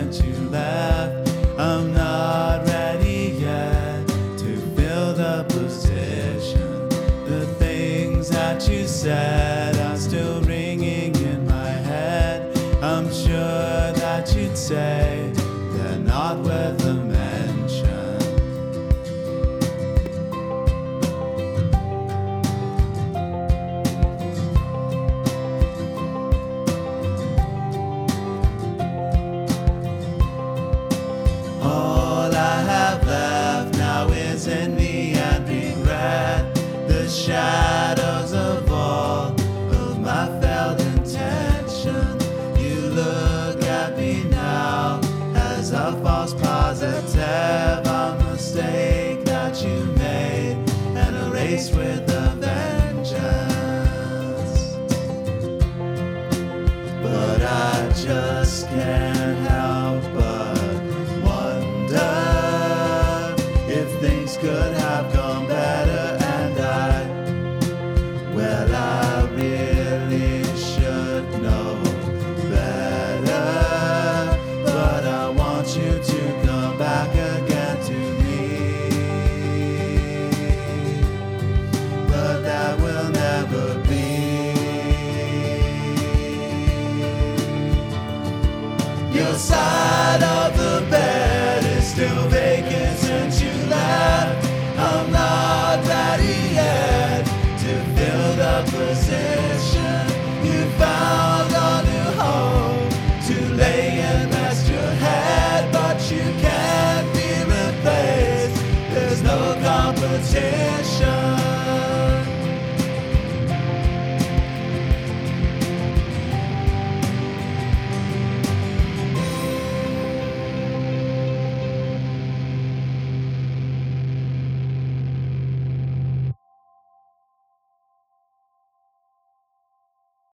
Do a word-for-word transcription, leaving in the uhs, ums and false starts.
since you left. I'm not ready yet to fill the position. The things that you said are still ringing in my head. I'm sure that you'd say they're not worth a mention. All I have left now is envy and regret, the shadows of all of my failed intention. You look at me now as a false positive, a mistake that you made and erased with a vengeance. But I just can't help but wonder if things could have gone better. And I, well, I really should know better. But I want you to come back again to me. But that will never be. Your side of the bed is still vacant since you left. I'm not ready yet to fill the position. You found a new home to lay and rest your head, but you can't be replaced. There's no competition.